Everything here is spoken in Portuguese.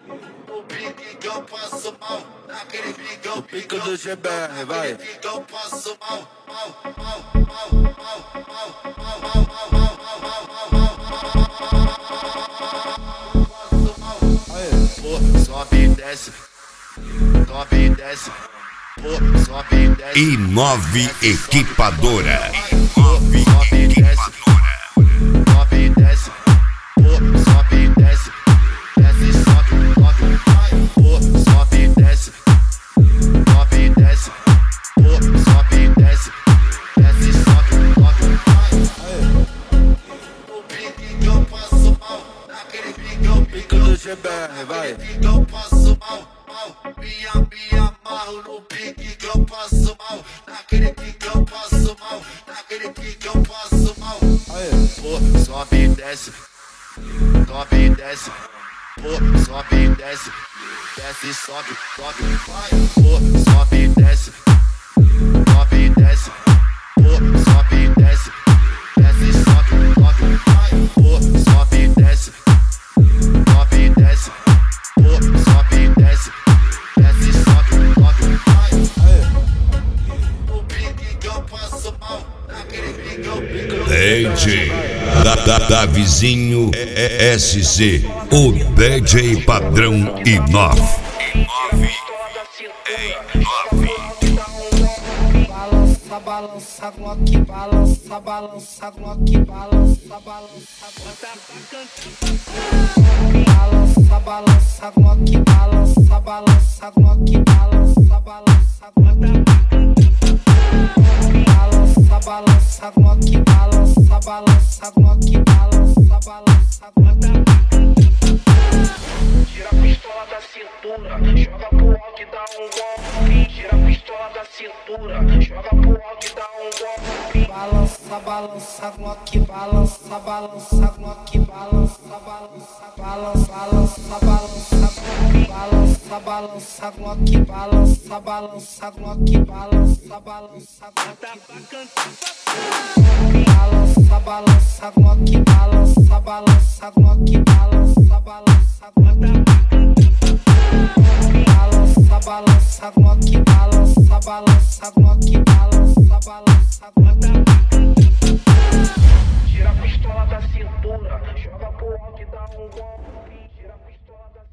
O pique que eu passo mal, naquele pique eu Pico do GBR, vai. naquele pique eu passo mal. Pô, sobe e desce, sobe e desce. Pô, sobe e desce. I9 Equipadora. Sobe e desce, sobe e desce. Pô, sobe e desce. Desce, sobe, sobe, vai. Pô, sobe e desce, sobe e desce. Pô, sobe e desce. Desce, sobe, sobe, vai. O pique que eu passo mal, naquele pique eu Pico do GBR, vai. pique eu passo mal. Me amarro no pique que eu passo mal. Naquele pique eu passo mal. Naquele pique eu passo mal. Pô, sobe e desce, sobe e desce. Pô, sobe e desce. Desce, sobe, sobe, vai. Pô, sobe e desce, sobe e desce. Pô, sobe e desce. Desce, sobe, sobe, vai. Pô, sobe e desce, sobe e desce. Pô, sobe e desce. Desce, sobe, sobe, vai. O pique que eu passo mal, naquele pique eu pico. DJ Davizinho SC, o DJ padrão I9. Balança, balança, Glock, balança, balança, Glock, balança, balança, balança, balança, Glock, balança, balança, Glock, balança, balança, balança, balança, Glock, balança, balança, Glock, balança, balança, tira a pistola da cintura, joga pro alto e dá um golpe. Tira a pistola da cintura, joga pro alto e dá um golpe. Balança, balança, Glock, balança, balança, Glock, balança, balança, balança, balança, balança, balança, balança, Glock, balança, balança, Glock, balança, balança, balança, balança, Glock, balança, balança, Glock, balança, balança, balança, balança, Glock, balança, balança, Glock, balança, balança, tira a pistola da cintura, joga pro alto e dá um golpe. Tira a pistola da